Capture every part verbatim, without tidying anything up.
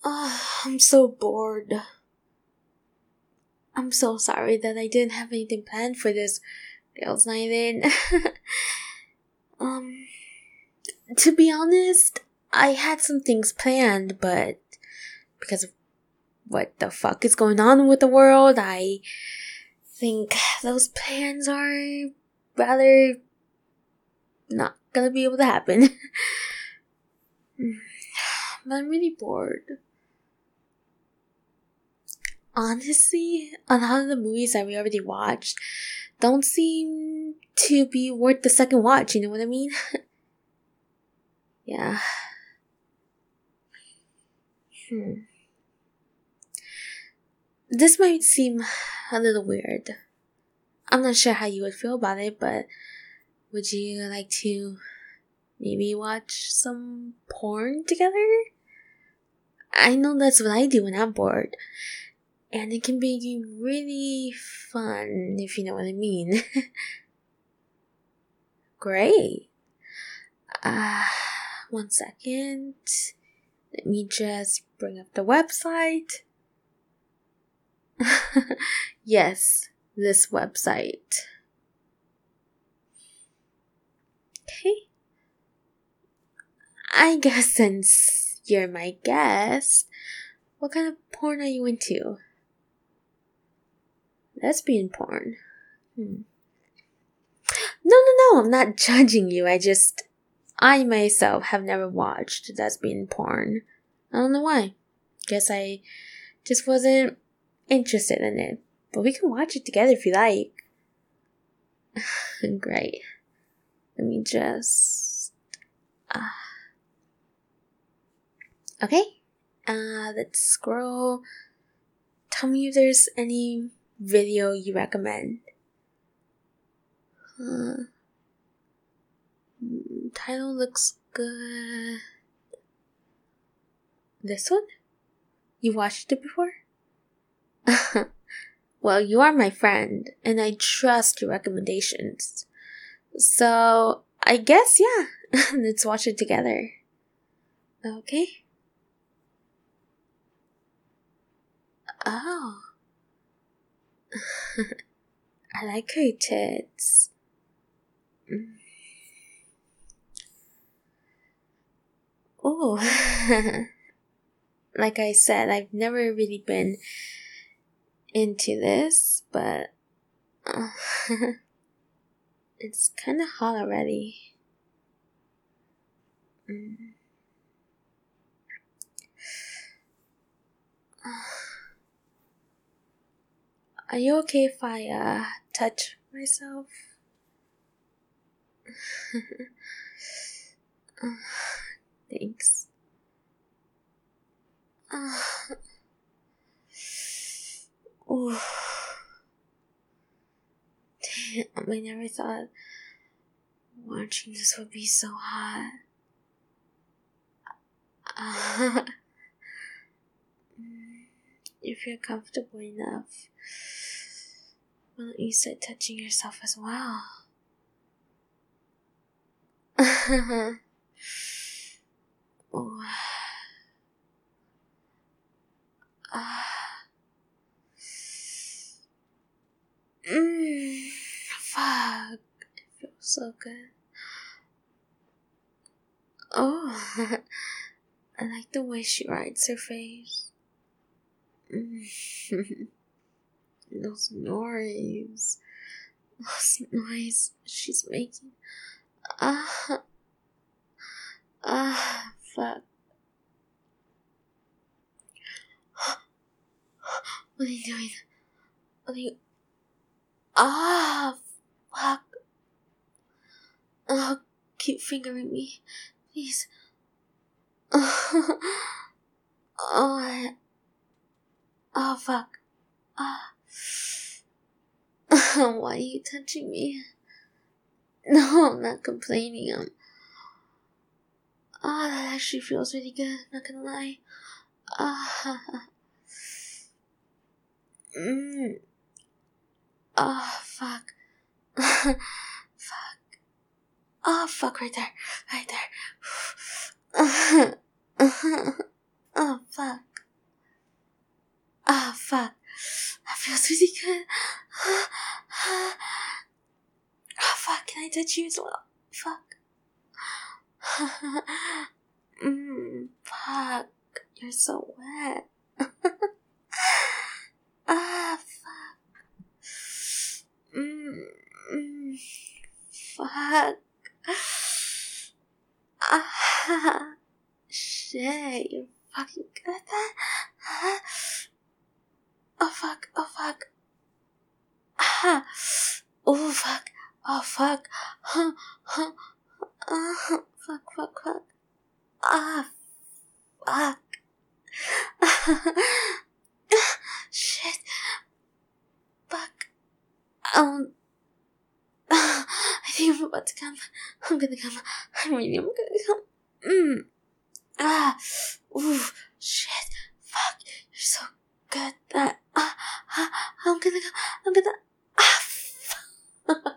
Oh, I'm so bored. I'm so sorry that I didn't have anything planned for this girls' night in. um, to be honest, I had some things planned, but because of what the fuck is going on with the world, I think those plans are rather not gonna be able to happen. But I'm really bored. Honestly, a lot of the movies that we already watched don't seem to be worth the second watch, you know what I mean? Yeah. Hmm. This might seem a little weird. I'm not sure how you would feel about it, but would you like to maybe watch some porn together? I know that's what I do when I'm bored. And it can be really fun, if you know what I mean. Great. Uh, one second. Let me just bring up the website. Yes, this website. Okay. I guess since you're my guest, what kind of porn are you into? Lesbian porn. Hmm. No, no, no, I'm not judging you. I just, I myself have never watched lesbian porn. I don't know why. Guess I just wasn't interested in it. But we can watch it together if you like. Great. Let me just... Uh, okay. Uh, let's scroll. Tell me if there's any video you recommend. Uh, title looks good. This one? You watched it before? Well, you are my friend, and I trust your recommendations. So, I guess, yeah. Let's watch it together. Okay. Oh. I like her tits. Oh. Like I said, I've never really been into this, but uh, it's kind of hot already. Mm. Are you okay if I uh, touch myself? uh, thanks. Uh, ooh. Damn, I never thought watching this would be so hot. Uh, if you're comfortable enough, why don't you start touching yourself as well? Oh. Ah. Mmm. Fuck. It feels so good. Oh. I like the way she rides her face. Mm. Those noise. Those noise she's making. Ah. Ah. Fuck. What are you doing? What are you... Ah. Fuck. Oh, keep fingering me. Please. Oh, I... Oh, fuck. Ah. Why are you touching me? No, I'm not complaining. I'm... Ah, that actually feels really good, not gonna lie. Ah. Mmm. Oh, fuck. Fuck. Oh, fuck, right there. Right there. Oh, fuck. good. Oh, fuck, can I touch you as well? Fuck. Mmm, fuck. You're so wet. Ah, fuck. Mmm, mm, fuck. Ah, shit, you're fucking good at that? Oh, fuck, oh, fuck. Ah, oh, fuck, oh, fuck. Huh, huh, uh, fuck, fuck, fuck. Ah, fuck. Shit. Fuck. Um. I think I'm about to come. I'm gonna come. I'm really, I'm gonna come. Mm. Ah. Ooh. Shit. Fuck. You're so good. That. Ah. Ah. I'm gonna come. I'm gonna. Ah. Fuck.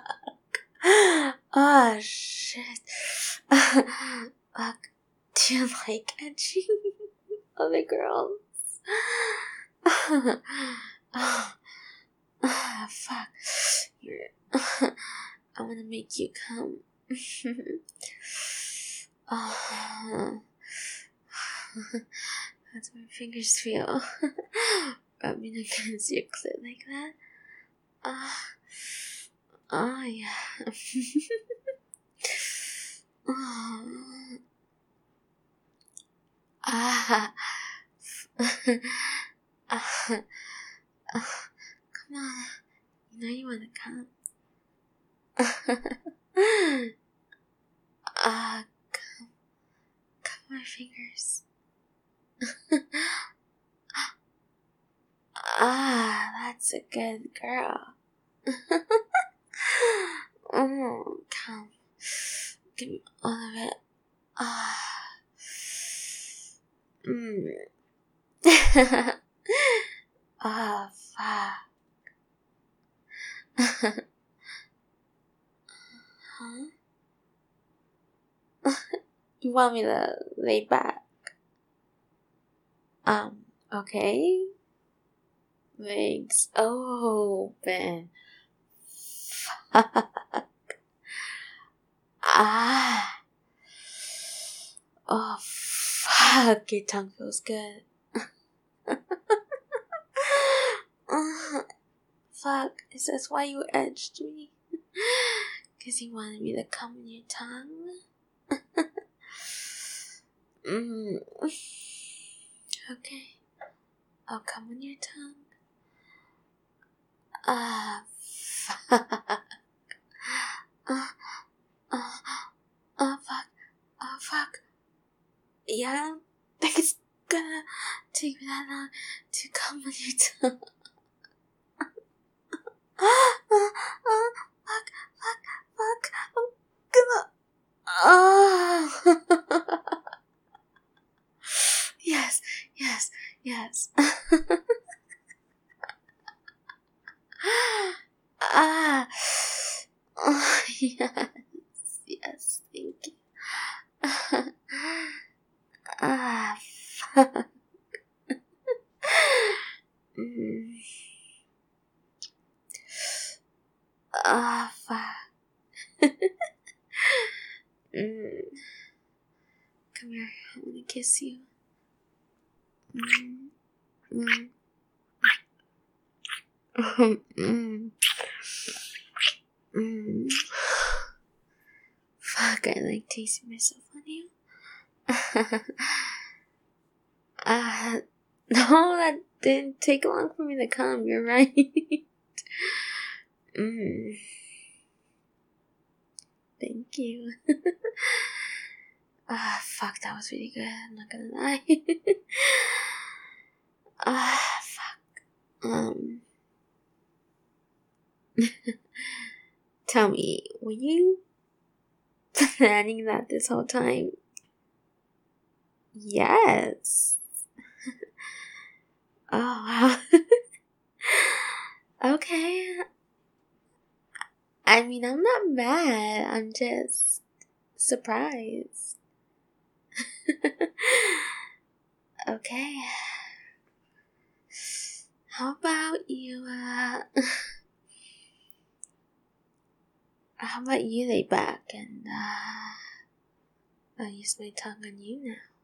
Ah. Shit. Fuck. Do you like edging other girls? Ah. Ah, fuck. You're. I wanna make you come. Oh. How's my fingers feel? Rubbing against your clit like that? Ah. Oh, yeah. Oh. Ah. Ah. Ah. Come on. You know you wanna come. Ah, come, come my fingers. Ah, that's a good girl. Oh, come, give me all of it. Ah, mm. Ah, fuck. Huh? You want me to lay back? Um, okay. Legs open. Fuck. Ah. Oh, fuck. Your tongue feels good. uh, fuck. Is this why you edged me? Because you wanted me to come in your tongue? mm. Okay. I'll come in your tongue. Ah, fuck. Ah, ah, ah, fuck. Ah, fuck. Yeah, I don't think it's gonna take me that long to come on your tongue. Ah, ah, ah, fuck, fuck, fuck. I'm gonna. Ah. Yes, yes, yes. Ah. Oh, yes, yes, thank you. Ah, fuck. Mm. Ah, fuck. mm. Come here, I wanna kiss you. Mm. Mm. mm. Mm. Fuck, I like tasting myself on you. Ah, uh, no, that didn't take long for me to come, you're right. mm. Thank you. Ah, fuck, that was really good, I'm not gonna lie. Ah, fuck. Um. Tell me, were you planning that this whole time? Yes. Oh, wow. Okay. I mean, I'm not mad. I'm just surprised. Okay. How about you, uh... how about you lay back and, uh... I'll use my tongue on you now.